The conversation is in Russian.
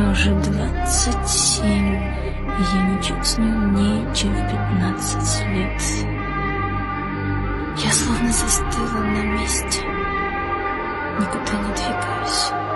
уже 27, и я ничуть не умнее, чем в 15 лет. Я словно застыла на месте, никуда не двигаюсь.